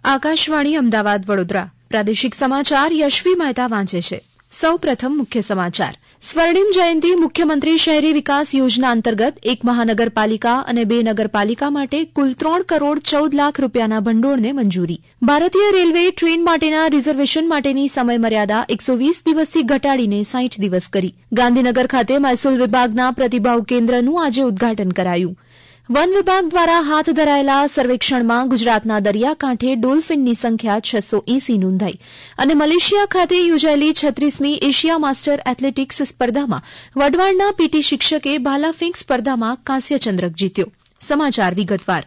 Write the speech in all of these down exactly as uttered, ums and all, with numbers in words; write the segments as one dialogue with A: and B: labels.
A: આકાશવાણી અમદાવાદ વડોદરા પ્રાદેશિક સમાચાર યશવી મહેતા વાંચે છે. સૌ પ્રથમ મુખ્ય સમાચાર. સ્વર્ણિમ જયંતી મુખ્યમંત્રી શહેરી વિકાસ યોજના અંતર્ગત એક મહાનગરપાલિકા અને બે નગરપાલિકા માટે કુલ ત્રણ કરોડ ચૌદ લાખ રૂપિયાના ભંડોળને મંજૂરી. ભારતીય રેલવે ટ્રેન માટેના રિઝર્વેશન માટેની સમયમર્યાદા એકસો વીસ દિવસથી ઘટાડીને સાઠ દિવસ કરી. ગાંધીનગર ખાતે મહેસૂલ વિભાગના પ્રતિભાવ કેન્દ્રનું આજે ઉદઘાટન કરાયું. વન વિભાગ દ્વારા હાથ ધરાયેલા સર્વેક્ષણમાં ગુજરાતના દરિયાકાંઠે ડોલ્ફિનની સંખ્યા છસો એસી નોંધાઈ અને મલેશિયા ખાતે યોજાયેલી છત્રીસમી એશિયા માસ્ટર એથ્લેટિક્સ સ્પર્ધામાં વઢવાણના પીટી શિક્ષકે ભાલાફેંક સ્પર્ધામાં કાંસ્યચંદ્રક જીત્યો. સમાચાર વિગતવાર.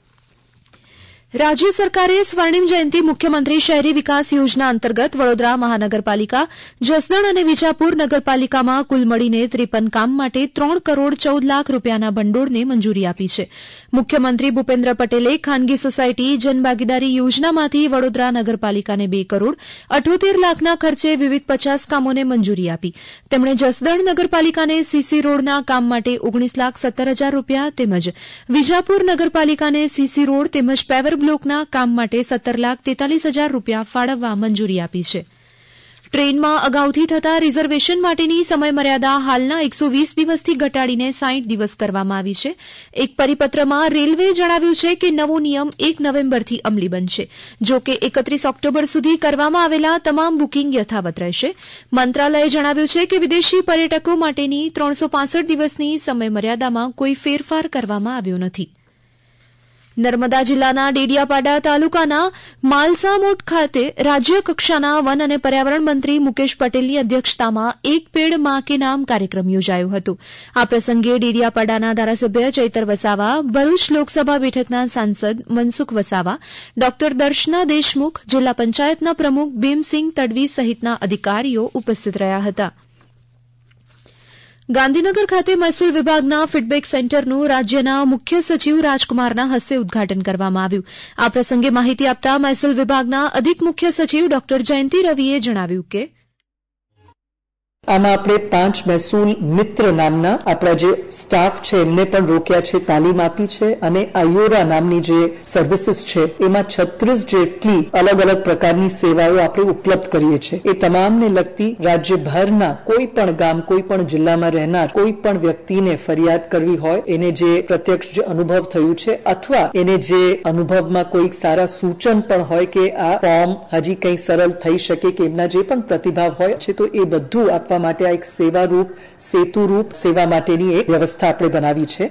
A: રાજ્ય સરકારે સ્વર્ણિમ જયંતી મુખ્યમંત્રી શહેરી વિકાસ યોજના અંતર્ગત વડોદરા મહાનગરપાલિકા, જસદણ અને વિજાપુર નગરપાલિકામાં કુલ મળીને ત્રેપન કામ માટે ત્રણ કરોડ ચૌદ લાખ રૂપિયાના ભંડોળને મંજૂરી આપી છે. મુખ્યમંત્રી ભૂપેન્દ્ર પટેલે ખાનગી સોસાયટી જનભાગીદારી યોજનામાંથી વડોદરા નગરપાલિકાને બે કરોડ અઠોતેર લાખના ખર્ચે વિવિધ પચાસ કામોને મંજૂરી આપી. તેમણે જસદણ નગરપાલિકાને સીસી રોડના કામ માટે ઓગણીસ લાખ સત્તર હજાર રૂપિયા તેમજ વિજાપુર નગરપાલિકાને સીસી રોડ તેમજ પેવર બ્લોકના કામ માટે સત્તર લાખ તેતાલીસ હજાર રૂપિયા ફાળવવા મંજૂરી આપી છે. ટ્રેનમાં અગાઉથી થતા રિઝર્વેશન માટેની સમયમર્યાદા હાલના એકસો વીસ દિવસથી ઘટાડીને સાઠ દિવસ કરવામાં આવી છે. એક પરિપત્રમાં રેલવેએ જણાવ્યું છે કે નવો નિયમ એક નવેમ્બરથી અમલી બનશે. જો કે એકત્રીસ ઓક્ટોબર સુધી કરવામાં આવેલા તમામ બુકિંગ યથાવત રહેશે. મંત્રાલયે જણાવ્યું છે કે વિદેશી પર્યટકો માટેની ત્રણસો પાંસઠ દિવસની સમયમર્યાદામાં કોઈ ફેરફાર કરવામાં આવ્યો નથી. નર્મદા જિલ્લાના ડેડિયાપાડા તાલુકાના માલસામોટ ખાતે રાજ્ય કક્ષાના વન અને પર્યાવરણ મંત્રી મુકેશ પટેલની અધ્યક્ષતામાં એક પેડ માં કે નામ કાર્યક્રમ યોજાયો હતો. આ પ્રસંગે ડેડિયાપાડાના ધારાસભ્ય ચૈતર વસાવા, ભરૂચ લોકસભા બેઠકના સાંસદ મનસુખ વસાવા, ડોક્ટર દર્શના દેશમુખ, જિલ્લા પંચાયતના પ્રમુખ ભીમસિંહ તડવી સહિતના અધિકારીઓ ઉપસ્થિત રહ્યા હતા. ગાંધીનગર ખાતે મહેસૂલ વિભાગના ફીડબેક સેન્ટરનું રાજ્યના મુખ્ય સચિવ રાજકુમારના હસ્તે ઉદઘાટન કરવામાં આવ્યું. આ પ્રસંગે માહિતી આપતા મહેસૂલ વિભાગના અધિક મુખ્ય સચિવ ડોક્ટર જયંતિ રવિએ જણાવ્યું કે
B: આમાં આપણે પાંચ મહેસૂલ મિત્ર નામના આપણા જે સ્ટાફ છે એમને પણ રોક્યા છે, તાલીમ આપી છે અને આયોરા નામની જે સર્વિસીસ છે એમાં છત્રીસ જેટલી અલગ અલગ પ્રકારની સેવાઓ આપણે ઉપલબ્ધ કરીએ છીએ. એ તમામને લગતી રાજ્યભરના કોઈ પણ ગામ, કોઈ પણ જિલ્લામાં રહેનાર કોઈ પણ વ્યક્તિને ફરિયાદ કરવી હોય, એને જે પ્રત્યક્ષ જે અનુભવ થયું છે અથવા એને જે અનુભવમાં કોઈક સારા સૂચન પણ હોય કે આ ફોર્મ હજી કંઈ સરળ થઈ શકે કે એમના જે પણ પ્રતિભાવ હોય છે તો એ બધું આપવા માટે આ એક સેવારૂપ, સેતુરૂપ સેવા માટેની એક વ્યવસ્થા આપણે બનાવી છે.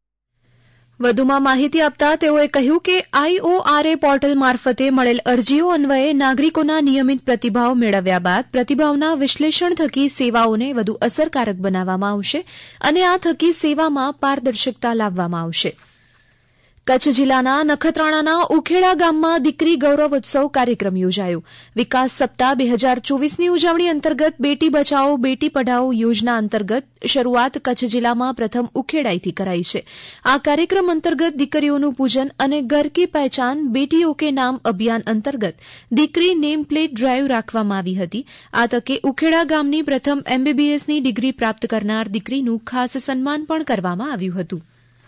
A: વધુમાં માહિતી આપતા તેઓએ કહ્યું કે આઈઓઆરએ પોર્ટલ મારફતે મળેલ અરજીઓ અન્વયે નાગરિકોના નિયમિત પ્રતિભાવ મેળવ્યા બાદ પ્રતિભાવના વિશ્લેષણ થકી સેવાઓને વધુ અસરકારક બનાવવામાં આવશે અને આ થકી સેવામાં પારદર્શકતા લાવવામાં આવશે. કચ્છ જિલ્લાના નખત્રાણાના ઉખેડા ગામમાં દીકરી ગૌરવ ઉત્સવ કાર્યક્રમ યોજાયો. વિકાસ સપ્તાહ બે હજાર ચોવીસની ઉજવણી અંતર્ગત બેટી બચાવો બેટી પઢાઓ યોજના અંતર્ગત શરૂઆત કચ્છ જિલ્લામાં પ્રથમ ઉખેડાઈથી કરાઈ છે. આ કાર્યક્રમ અંતર્ગત દીકરીઓનું પૂજન અને ઘર કી પહેચાન બેટીઓ કે નામ અભિયાન અંતર્ગત દીકરી નેમ પ્લેટ ડ્રાઈવ રાખવામાં આવી હતી. આ તકે ઉખેડા ગામની પ્રથમ એમબીબીએસની ડિગ્રી પ્રાપ્ત કરનાર દીકરીનું ખાસ સન્માન પણ કરવામાં આવ્યું હતું.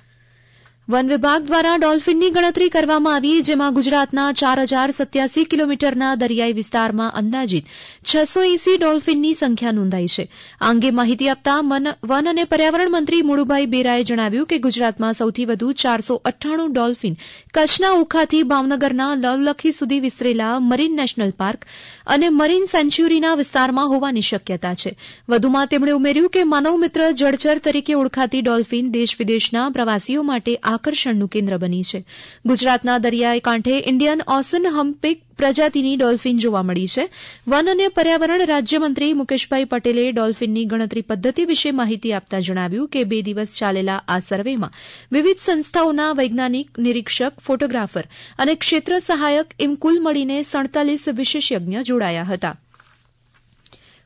A: વન વિભાગ દ્વારા ડોલ્ફિનની ગણતરી કરવામાં આવી, જેમાં ગુજરાતના ચાર હજાર સત્યાસી કિલોમીટરના દરિયાઈ વિસ્તારમાં અંદાજિત છસો એસી ડોલ્ફિનની સંખ્યા નોંધાઈ છે. આ અંગે માહિતી આપતા વન અને પર્યાવરણ મંત્રી મુળુભાઈ બેરાએ જણાવ્યું કે ગુજરાતમાં સૌથી વધુ ચારસો અઠ્ઠાણું ડોલ્ફિન કચ્છના ઓખાથી ભાવનગરના લવલખી સુધી વિસ્તરેલા મરીન નેશનલ પાર્ક અને મરીન સેન્ચ્યુરીના વિસ્તારમાં હોવાની શક્યતા છે. વધુમાં તેમણે ઉમેર્યું કે માનવ મિત્ર જળચર તરીકે ઓળખાતી ડોલ્ફિન દેશ વિદેશના પ્રવાસીઓ માટે આકર્ષણનું કેન્દ્ર બની છે. ગુજરાતના દરિયાઈ કાંઠે ઇન્ડિયન ઓસન હમ્પેક પ્રજાતિની ડોલ્ફિન જોવા મળી છે. વન અને પર્યાવરણ રાજ્યમંત્રી મુકેશભાઈ પટેલે ડોલ્ફિનની ગણતરી પદ્ધતિ વિશે માહિતી આપતા જણાવ્યું કે બે દિવસ ચાલેલા આ સર્વેમાં વિવિધ સંસ્થાઓના વૈજ્ઞાનિક, નિરીક્ષક, ફોટોગ્રાફર અને ક્ષેત્ર સહાયક એમ કુલ મળીને સડતાલીસ વિશેષજ્ઞ જોડાયા હતા.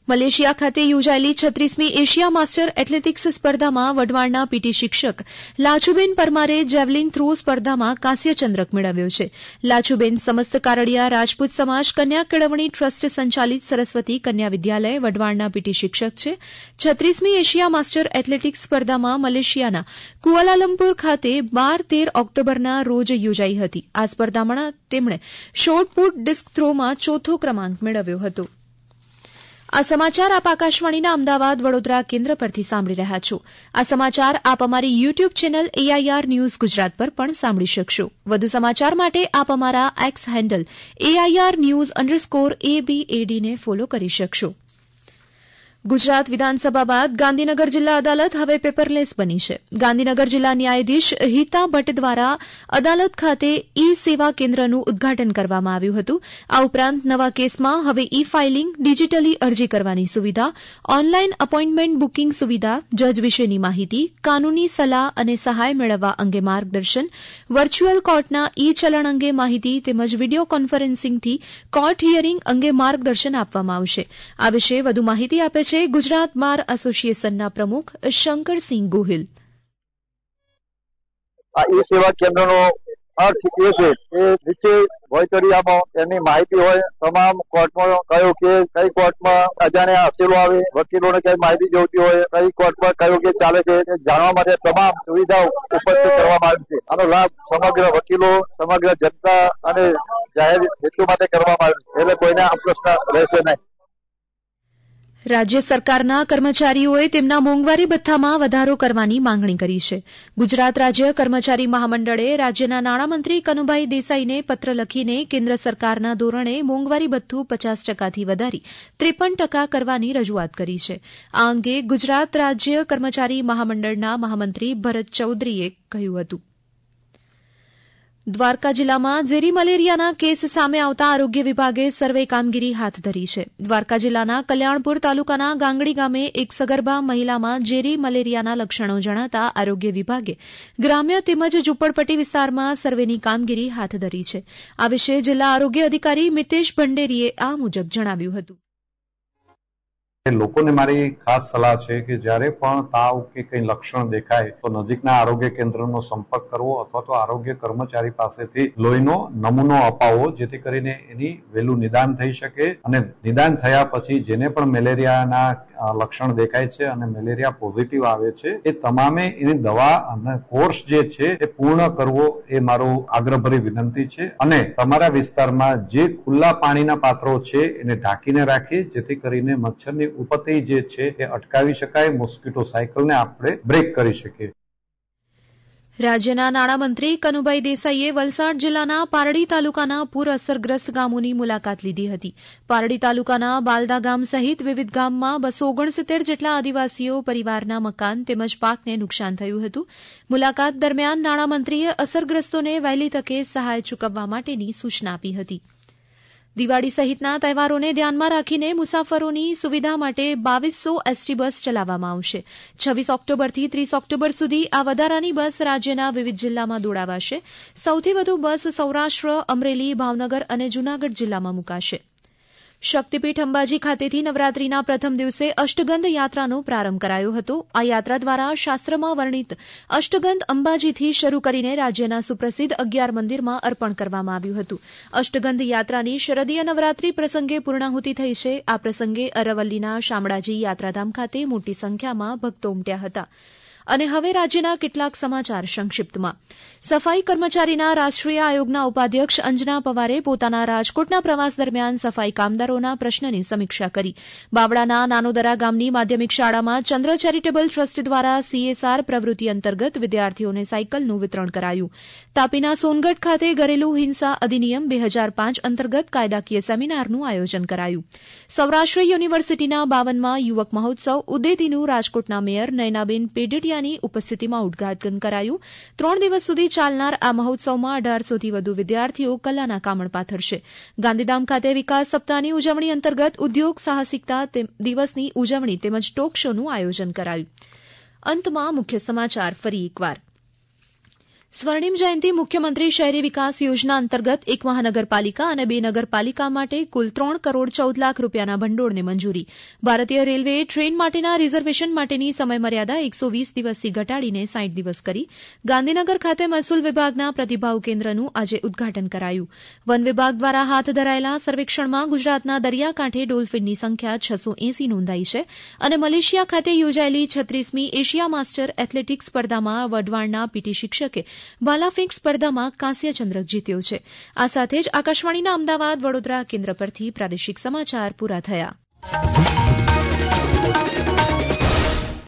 A: મલેશિયા ખાતે યોજાયેલી છત્રીસમી એશિયા માસ્ટર એથ્લેટિક્સ સ્પર્ધામાં વઢવાણના પીટી શિક્ષક લાચુબેન પરમારે જેવલિન થ્રો સ્પર્ધામાં કાંસ્યચંદ્રક મેળવ્યો છે. લાચુબેન સમસ્ત કારડિયા રાજપૂત સમાજ કન્યા કેળવણી ટ્રસ્ટ સંચાલિત સરસ્વતી કન્યા વિદ્યાલય વઢવાણના પીટી શિક્ષક છે. છત્રીસમી એશિયા માસ્ટર એથ્લેટિક્સ સ્પર્ધામાં મલેશિયાના કુઆલાલંપુર ખાતે બાર તેર ઓક્ટોબરના રોજ યોજાઈ હતી. આ સ્પર્ધામાં તેમણે શોર્ટપુટ ડિસ્ક થ્રોમાં ચોથો ક્રમાંક મેળવ્યો હતો. આ સમાચાર આપ આકાશવાણીના અમદાવાદ વડોદરા કેન્દ્ર પરથી સાંભળી રહ્યા છો. આ સમાચાર આપ અમારી YouTube channel AIR news Gujarat પર પણ સાંભળી શકશો. વધુ સમાચાર માટે આપ અમારા X handle AIR news underscore એબીએડીને ફોલો કરી શકશો. ગુજરાત વિધાનસભા બાદ ગાંધીનગર જિલ્લા અદાલત હવે પેપરલેસ બની છે. ગાંધીનગર જિલ્લા ન્યાયાધીશ હિતા ભટ્ટ દ્વારા અદાલત ખાતે ઈ સેવા કેન્દ્રનું ઉદ્ઘાટન કરવામાં આવ્યું હતું. આ ઉપરાંત નવા કેસમાં હવે ઈ ફાઇલિંગ, ડિજીટલી અરજી કરવાની સુવિધા, ઓનલાઇન એપોઇન્ટમેન્ટ બુકિંગ સુવિધા, જજ વિશેની માહિતી, કાનૂની સલાહ અને સહાય મેળવવા અંગે માર્ગદર્શન, વર્ચ્યુઅલ કોર્ટના ઈ ચલણ અંગે માહિતી તેમજ વિડીયો કોન્ફરન્સિંગથી કોર્ટ હિયરિંગ અંગે માર્ગદર્શન આપવામાં આવશે. આ વિશે વધુ માહિતી આપે છે ગુજરાત બાર એસોસિએશનના પ્રમુખ શંકરસિંહ ગોહિલ.
C: આ ઈ સેવા કેન્દ્રનો અર્થ એ છે કે નીચે વહીવટીયામાં એની માહિતી હોય, તમામ કોર્ટમાં કયો કેસ, કઈ કોર્ટમાં અજાણ્યા અસેલો આવે, વકીલોને કઈ માહિતી જોઈતી હોય, કઈ કોર્ટમાં કયો કેસ ચાલે છે એ જાણવા માટે તમામ સુવિધાઓ ઉપલબ્ધ કરવામાં આવી છે. આનો લાભ સમગ્ર વકીલો, સમગ્ર જનતા અને જાહેર હેતુ માટે કરવામાં આવ્યો છે, એટલે કોઈને આ પ્રશ્ન રહેશે નહીં.
A: રાજ્ય સરકારના કર્મચારીઓએ તેમના મોંઘવારી ભથ્થામાં વધારો કરવાની માંગણી કરી છે. ગુજરાત રાજ્ય કર્મચારી મહામંડળે રાજ્યના નાણામંત્રી કનુભાઈ દેસાઈને પત્ર લખીને કેન્દ્ર સરકારના ધોરણે મોંઘવારી ભથ્થું પચાસ ટકાથી વધારી ત્રેપન ટકા કરવાની રજૂઆત કરી છે. આ અંગે ગુજરાત રાજ્ય કર્મચારી મહામંડળના મહામંત્રી ભરત ચૌધરીએ કહ્યું હતું. દ્વારકા જિલ્લામાં ઝેરી મલેરિયાના કેસ સામે આવતા આરોગ્ય વિભાગે સર્વે કામગીરી હાથ ધરી છે. દ્વારકા જિલ્લાના કલ્યાણપુર તાલુકાના ગાંગડી ગામે એક સગર્ભા મહિલામાં ઝેરી મલેરિયાના લક્ષણો જણાતા આરોગ્ય વિભાગે ગ્રામ્ય તેમજ ઝૂંપડપટ્ટી વિસ્તારમાં સર્વેની કામગીરી હાથ ધરી છે. આ વિશે જિલ્લા આરોગ્ય અધિકારી મિતેશ ભંડેરીએ આ મુજબ જણાવ્યું હતું.
D: લોકોને મારી ખાસ સલાહ છે કે જ્યારે પણ તાવ કે કંઈ લક્ષણ દેખાય તો નજીકના આરોગ્ય કેન્દ્રનો સંપર્ક કરવો અથવા તો આરોગ્ય કર્મચારી પાસેથી લોહીનો નમૂનો અપાવવો, જેથી કરીને એની વહેલું નિદાન થઈ શકે અને નિદાન થયા પછી જેને પણ મેલેરિયાના લક્ષણ દેખાય છે અને મેલેરિયા પોઝિટિવ આવે છે એ તમામે એની દવા અને કોર્સ જે છે એ પૂર્ણ કરવો એ મારો આગ્રહભરી વિનંતી છે. અને તમારા વિસ્તારમાં જે ખુલ્લા પાણીના પાત્રો છે એને ઢાંકીને રાખીએ, જેથી કરીને મચ્છરની ઉપતિ જે છે એ અટકાવી શકાય, મોસ્કીટો સાયકલને આપણે બ્રેક કરી શકીએ.
A: રાજ્યના નાણામંત્રી કનુભાઈ દેસાઈએ વલસાડ જિલ્લાના પારડી તાલુકાના પૂર અસરગ્રસ્ત ગામોની મુલાકાત લીધી હતી. પારડી તાલુકાના બાલદા ગામ સહિત વિવિધ ગામમાં બસો ઓગણસિત્તેર જેટલા આદિવાસીઓ પરિવારના મકાન તેમજ પાકને નુકસાન થયું હતું. મુલાકાત દરમિયાન નાણામંત્રીએ અસરગ્રસ્તોને વહેલી તકે સહાય ચૂકવવા માટેની સૂચના આપી હતી. દિવાળી સહિતના તહેવારોને ધ્યાનમાં રાખીને મુસાફરોની સુવિધા માટે બાવીસો એસટી બસ ચલાવવામાં આવશે. છવ્વીસ ઓક્ટોબરથી ત્રીસ ઓક્ટોબર સુધી આ વધારાની બસ રાજ્યના વિવિધ જિલ્લામાં દોડાવાશે. સૌથી વધુ બસ સૌરાષ્ટ્ર, અમરેલી, ભાવનગર અને જૂનાગઢ જિલ્લામાં મુકાશે. શક્તિપીઠ અંબાજી ખાતેથી નવરાત્રીના પ્રથમ દિવસે અષ્ટગંધ યાત્રાનો પ્રારંભ કરાયો હતો. આ યાત્રા દ્વારા શાસ્ત્રમાં વર્ણિત અષ્ટગંધ અંબાજીથી શરૂ કરીને રાજ્યના સુપ્રસિદ્ધ અગિયાર મંદિરમાં અર્પણ કરવામાં આવ્યું હતું. અષ્ટગંધ યાત્રાની શરદીય નવરાત્રી પ્રસંગે પૂર્ણાહુતિ થઈ છે. આ પ્રસંગે અરવલ્લીના શામળાજી યાત્રાધામ ખાતે મોટી સંખ્યામાં ભક્તો ઉમટ્યા હતા. અને હવે રાજ્યના કેટલાક સમાચાર સંક્ષિપ્તમાં. સફાઈ કર્મચારીના રાષ્ટ્રીય આયોગના ઉપાધ્યક્ષ અંજના પવારે પોતાના રાજકોટના પ્રવાસ દરમિયાન સફાઈ કામદારોના પ્રશ્નની સમીક્ષા કરી. બાવળાના નાનોદરા ગામની માધ્યમિક શાળામાં ચંદ્ર ચેરિટેબલ ટ્રસ્ટ દ્વારા સીએસઆર પ્રવૃત્તિ અંતર્ગત વિદ્યાર્થીઓને સાયકલનું વિતરણ કરાયું. તાપીના સોનગઢ ખાતે ઘરેલુ હિંસા અધિનિયમ બે હજાર પાંચ અંતર્ગત કાયદાકીય સેમિનારનું આયોજન કરાયું. સૌરાષ્ટ્ર યુનિવર્સિટીના બાવનમાં યુવક મહોત્સવ ઉદેતીનું રાજકોટના મેયર નયનાબેન પેડડિયા ઉપસ્થિતિમાં ઉદઘાટન કરાયું. ત્રણ દિવસ સુધી ચાલનાર આ મહોત્સવમાં અઢારસોથી વધુ વિદ્યાર્થીઓ કલાના કામણ પાથરશે. ગાંધીધામ ખાતે વિકાસ સપ્તાહની ઉજવણી અંતર્ગત ઉદ્યોગ સાહસિકતા દિવસની ઉજવણી તેમજ ટોક શોનું આયોજન કરાયું. અંતમાં મુખ્ય સમાચાર ફરી એકવાર. સ્વર્ણિમ જયંતિ મુખ્યમંત્રી શહેરી વિકાસ યોજના અંતર્ગત એક મહાનગરપાલિકા અને બે નગરપાલિકા માટે કુલ ત્રણ કરોડ ચૌદ લાખ રૂપિયાના ભંડોળને મંજૂરી. ભારતીય રેલવેએ ટ્રેન માટેના રિઝર્વેશન માટેની સમયમર્યાદા એકસો વીસ દિવસથી ઘટાડીને સાઠ દિવસ કરી. ગાંધીનગર ખાતે મહેસૂલ વિભાગના પ્રતિભાવ કેન્દ્રનું આજે ઉદઘાટન કરાયું. વન વિભાગ દ્વારા હાથ ધરાયેલા સર્વેક્ષણમાં ગુજરાતના દરિયાકાંઠે ડોલ્ફિનની સંખ્યા છસો એસી નોંધાઈ છે અને મલેશિયા ખાતે યોજાયેલી છત્રીસમી એશિયા માસ્ટર એથ્લેટિક્સ સ્પર્ધામાં વઢવાણના પીટી શિક્ષકે ભાલાફેંક સ્પર્ધામાં કાંસ્ય ચંદ્રક જીત્યો છે. આ સાથે જ આકાશવાણીના અમદાવાદ વડોદરા કેન્દ્ર પરથી પ્રાદેશિક સમાચાર પૂરા થયા.